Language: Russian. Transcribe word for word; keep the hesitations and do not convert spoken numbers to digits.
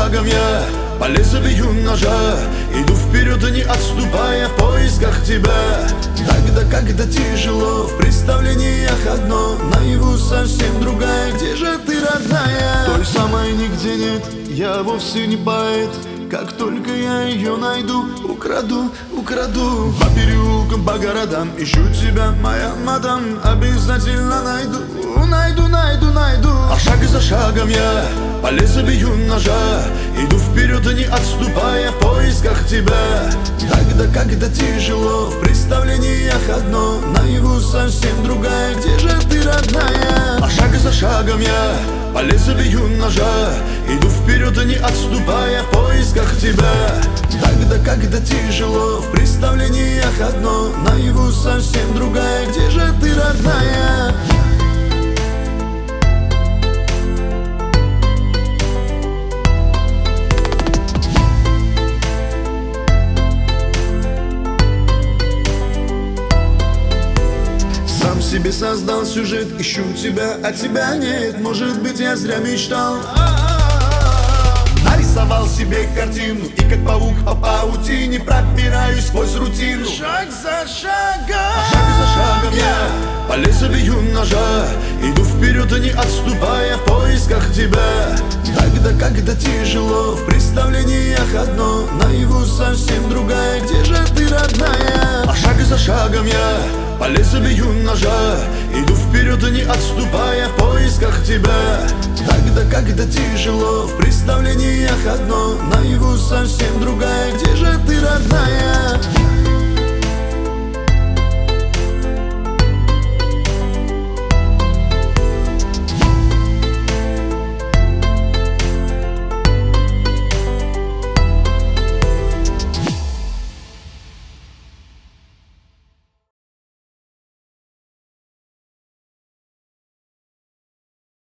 шагом я по лезвию ножа иду вперед, не отступая в поисках тебя. Тогда, когда тяжело, в представлениях одно, наяву совсем другая. Где же ты, родная? Той самой нигде нет, я вовсе не поэт. Как только я ее найду, украду, украду. По переулкам, по городам ищу тебя, моя мадам. Обязательно найду, найду, найду, найду. А шаг за шагом я по лезвию ножа иду вперед, не отступая в поисках тебя. Тогда, когда тяжело, в представлениях одно, наяву совсем другая. Где же ты, родная? А шаг за шагом я по лезвию ножа иду вперед, не отступая в поисках тебя. Тогда, когда тяжело, в представлениях одно, наяву совсем другая. Где же ты, родная? Сам себе создал сюжет, ищу тебя, а тебя нет. Может быть, я зря мечтал. Нарисовал себе картину, и как паук по паутине пробираюсь сквозь рутину. Шаг за шагом, а шаг за шагом я по лезвию ножа иду вперед, не отступая в поисках тебя. Тогда, когда тяжело, в представлениях одно, наяву совсем другая. Где же ты, родная? А шаг за шагом я по лезвию ножа иду вперед, не отступая в поисках тебя. Тогда, когда тяжело, в представлениях одно, наяву совсем другая. Где же ты, родная?